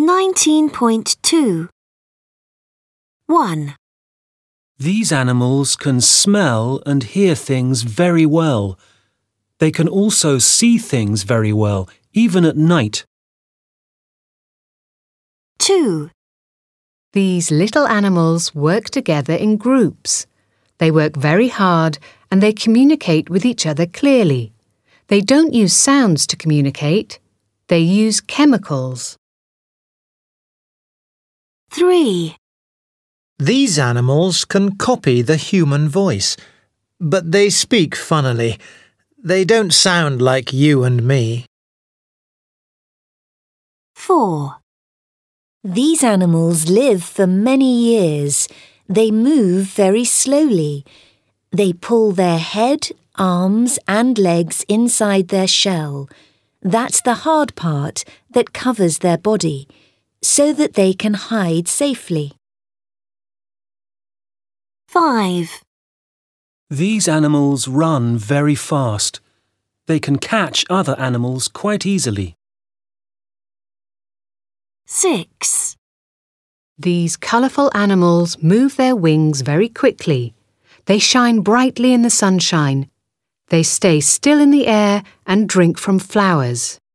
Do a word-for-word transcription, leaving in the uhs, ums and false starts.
nineteen point two. one. These animals can smell and hear things very well. They can also see things very well, even at night. two. These little animals work together in groups. They work very hard and they communicate with each other clearly. They don't use sounds to communicate. They use chemicals. three. These animals can copy the human voice, but they speak funnily. They don't sound like you and me. four. These animals live for many years. They move very slowly. They pull their head, arms and legs inside their shell. That's the hard part that covers their body, so that they can hide safely. five. These animals run very fast. They can catch other animals quite easily. six. These colourful animals move their wings very quickly. They shine brightly in the sunshine. They stay still in the air and drink from flowers.